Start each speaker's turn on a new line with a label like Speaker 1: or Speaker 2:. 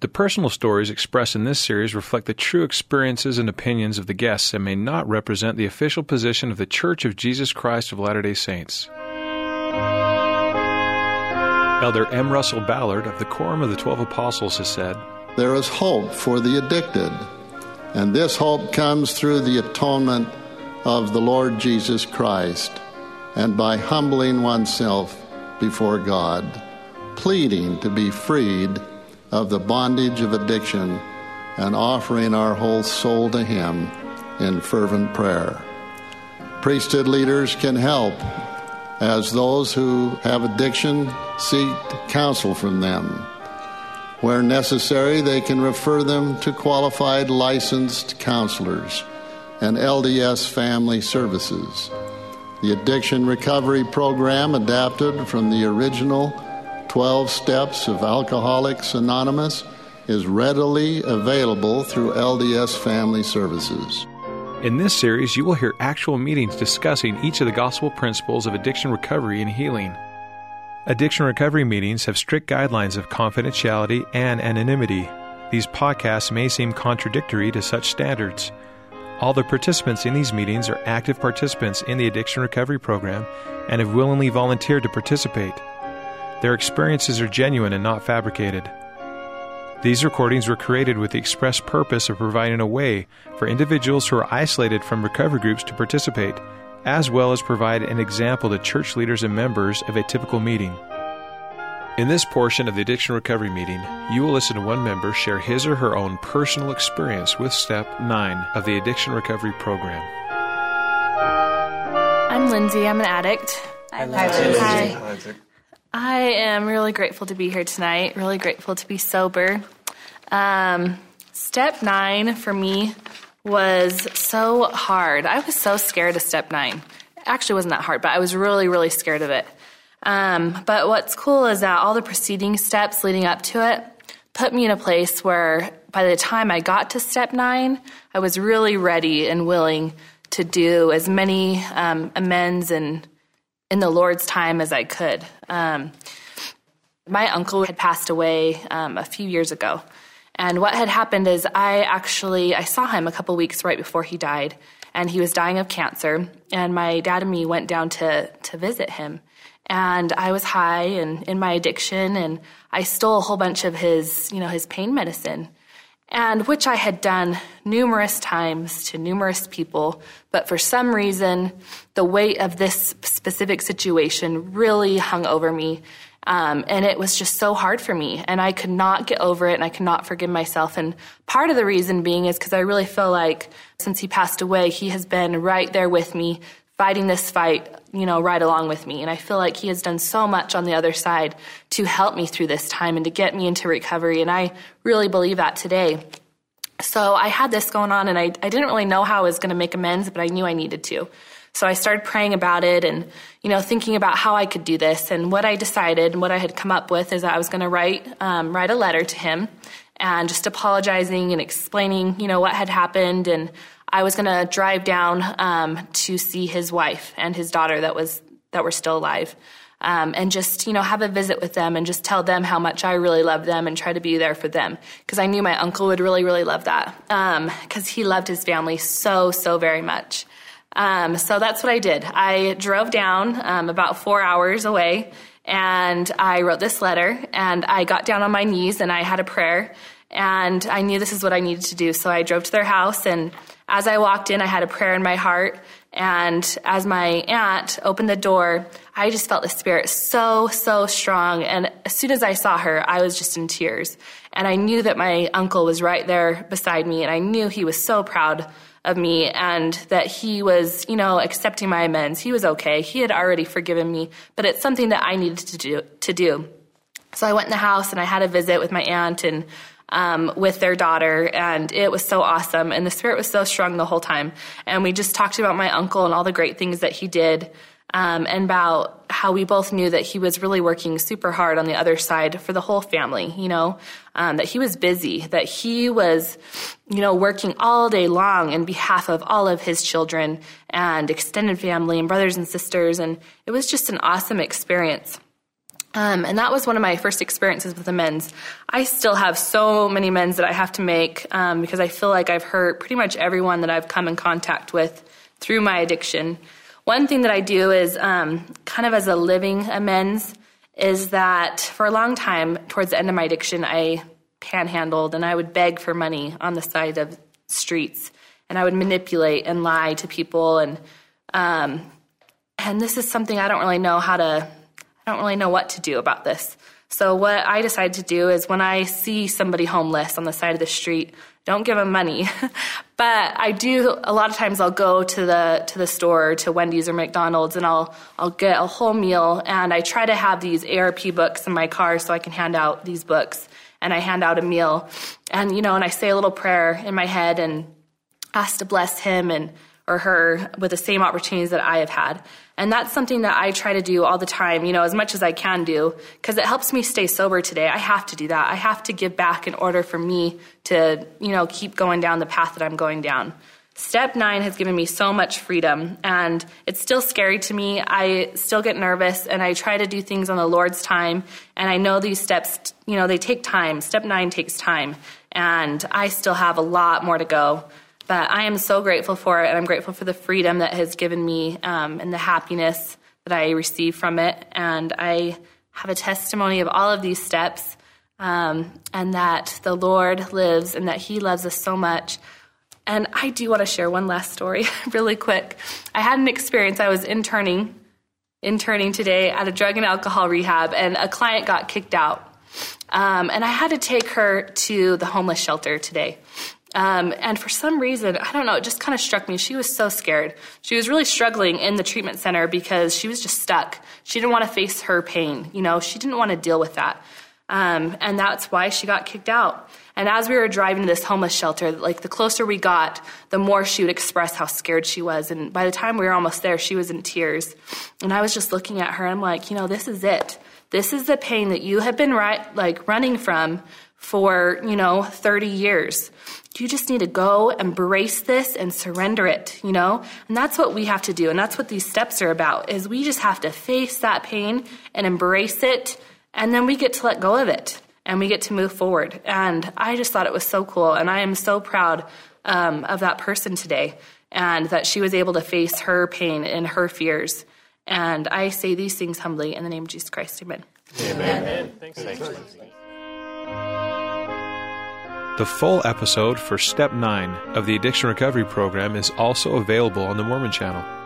Speaker 1: The personal stories expressed in this series reflect the true experiences and opinions of the guests and may not represent the official position of the Church of Jesus Christ of Latter-day Saints. Elder M. Russell Ballard of the Quorum of the 12 Apostles has said,
Speaker 2: "There is hope for the addicted, and this hope comes through the atonement of the Lord Jesus Christ and by humbling oneself before God, pleading to be freed of the bondage of addiction and offering our whole soul to Him in fervent prayer. Priesthood leaders can help as those who have addiction seek counsel from them. Where necessary, they can refer them to qualified licensed counselors and LDS family services. The Addiction Recovery Program, adapted from the original 12 Steps of Alcoholics Anonymous, is readily available through LDS Family Services.
Speaker 1: In this series, you will hear actual meetings discussing each of the gospel principles of addiction recovery and healing. Addiction recovery meetings have strict guidelines of confidentiality and anonymity. These podcasts may seem contradictory to such standards. All the participants in these meetings are active participants in the addiction recovery program and have willingly volunteered to participate. Their experiences are genuine and not fabricated. These recordings were created with the express purpose of providing a way for individuals who are isolated from recovery groups to participate, as well as provide an example to church leaders and members of a typical meeting. In this portion of the addiction recovery meeting, you will listen to one member share his or her own personal experience with Step 9 of the addiction recovery program.
Speaker 3: I'm Lindsay. I'm an addict.
Speaker 4: Hi, Lindsay.
Speaker 3: Hi. I am really grateful to be here tonight, really grateful to be sober. Step 9 for me was so hard. I was so scared of Step 9. It actually wasn't that hard, but I was really, really scared of it. But what's cool is that all the preceding steps leading up to it put me in a place where by the time I got to Step 9, I was really ready and willing to do as many amends and in the Lord's time as I could. My uncle had passed away a few years ago. And what had happened is I saw him a couple weeks right before he died, and he was dying of cancer. And my dad and me went down to visit him. And I was high and in my addiction, and I stole a whole bunch of his pain medicine, and which I had done numerous times to numerous people. But for some reason, the weight of this specific situation really hung over me. And it was just so hard for me, and I could not get over it, and I could not forgive myself. And part of the reason being is because I really feel like since he passed away, he has been right there with me, fighting this fight, right along with me. And I feel like he has done so much on the other side to help me through this time and to get me into recovery. And I really believe that today. So I had this going on, and I didn't really know how I was going to make amends, but I knew I needed to. So I started praying about it and, thinking about how I could do this. And what I decided and what I had come up with is that I was going to write a letter to him and just apologizing and explaining, what had happened. And I was going to drive down to see his wife and his daughter that were still alive, and just, have a visit with them and just tell them how much I really love them and try to be there for them. Because I knew my uncle would really, really love that, because he loved his family so, so very much. So that's what I did. I drove down about 4 hours away, and I wrote this letter, and I got down on my knees, and I had a prayer, and I knew this is what I needed to do. So I drove to their house, and as I walked in, I had a prayer in my heart, and as my aunt opened the door, I just felt the Spirit so, so strong, and as soon as I saw her, I was just in tears, and I knew that my uncle was right there beside me, and I knew he was so proud of me and that he was, accepting my amends. He was okay. He had already forgiven me, but it's something that I needed to do. So I went in the house and I had a visit with my aunt and with their daughter, and it was so awesome. And the Spirit was so strong the whole time. And we just talked about my uncle and all the great things that he did, and about how we both knew that he was really working super hard on the other side for the whole family, that he was busy, that he was, working all day long in behalf of all of his children and extended family and brothers and sisters. And it was just an awesome experience. And that was one of my first experiences with amends. I still have so many amends that I have to make because I feel like I've hurt pretty much everyone that I've come in contact with through my addiction. One thing that I do is kind of as a living amends is that for a long time, towards the end of my addiction, I panhandled and I would beg for money on the side of streets, and I would manipulate and lie to people, and this is something I don't really know what to do about this. So what I decided to do is when I see somebody homeless on the side of the street, don't give them money. But I do, a lot of times I'll go to the store, to Wendy's or McDonald's, and I'll get a whole meal, and I try to have these ARP books in my car so I can hand out these books, and I hand out a meal. And, and I say a little prayer in my head and ask to bless him or her with the same opportunities that I have had. And that's something that I try to do all the time, as much as I can do, because it helps me stay sober today. I have to do that. I have to give back in order for me to, keep going down the path that I'm going down. Step 9 has given me so much freedom, and it's still scary to me. I still get nervous, and I try to do things on the Lord's time, and I know these steps, they take time. Step 9 takes time, and I still have a lot more to go. But I am so grateful for it, and I'm grateful for the freedom that has given me and the happiness that I receive from it. And I have a testimony of all of these steps and that the Lord lives and that he loves us so much. And I do want to share one last story really quick. I had an experience. I was interning today at a drug and alcohol rehab, and a client got kicked out. And I had to take her to the homeless shelter today. And for some reason, I don't know, it just kind of struck me. She was so scared. She was really struggling in the treatment center because she was just stuck. She didn't want to face her pain. She didn't want to deal with that. And that's why she got kicked out. And as we were driving to this homeless shelter, the closer we got, the more she would express how scared she was. And by the time we were almost there, she was in tears. And I was just looking at her. I'm like, this is it. This is the pain that you have been running from for, 30 years. You just need to go embrace this and surrender it, And that's what we have to do. And that's what these steps are about, is we just have to face that pain and embrace it. And then we get to let go of it and we get to move forward. And I just thought it was so cool. And I am so proud of that person today, and that she was able to face her pain and her fears. And I say these things humbly in the name of Jesus Christ. Amen.
Speaker 4: Amen. Thanks.
Speaker 1: The full episode for Step 9 of the Addiction Recovery Program is also available on the Mormon Channel.